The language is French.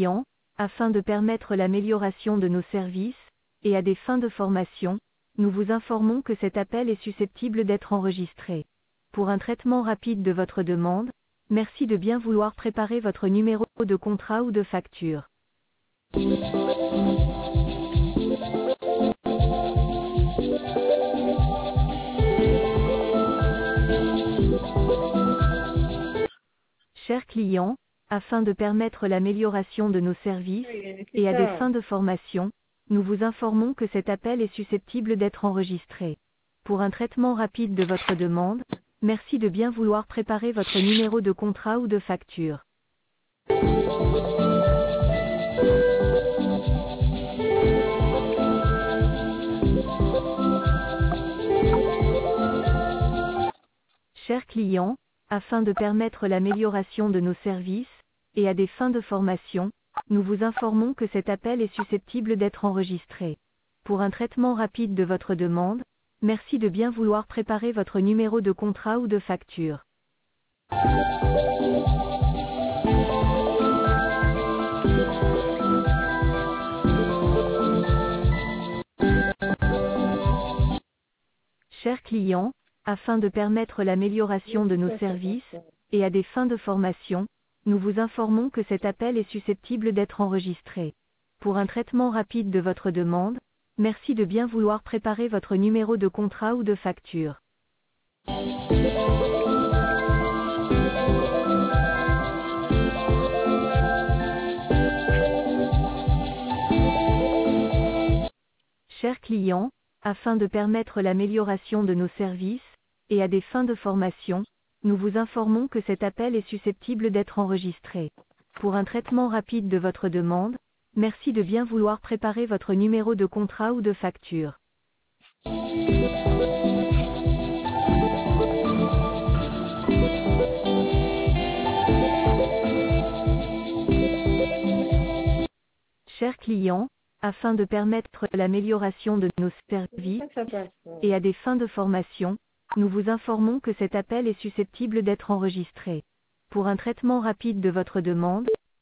client, afin de permettre l'amélioration de nos services, et à des fins de formation, nous vous informons que cet appel est susceptible d'être enregistré. Pour un traitement rapide de votre demande, merci de bien vouloir préparer votre numéro de contrat ou de facture. Chers clients, afin de permettre l'amélioration de nos services, et à des fins de formation, nous vous informons que cet appel est susceptible d'être enregistré. Pour un traitement rapide de votre demande, merci de bien vouloir préparer votre numéro de contrat ou de facture. Chers clients, afin de permettre l'amélioration de nos services, et à des fins de formation, nous vous informons que cet appel est susceptible d'être enregistré. Pour un traitement rapide de votre demande, merci de bien vouloir préparer votre numéro de contrat ou de facture. Chers clients, afin de permettre l'amélioration de nos services, et à des fins de formation, nous vous informons que cet appel est susceptible d'être enregistré. Pour un traitement rapide de votre demande, merci de bien vouloir préparer votre numéro de contrat ou de facture. Chers clients, afin de permettre l'amélioration de nos services, et à des fins de formation, nous vous informons que cet appel est susceptible d'être enregistré. Pour un traitement rapide de votre demande, merci de bien vouloir préparer votre numéro de contrat ou de facture. Chers clients, afin de permettre l'amélioration de nos services, et à des fins de formation, nous vous informons que cet appel est susceptible d'être enregistré. Pour un traitement rapide de votre demande,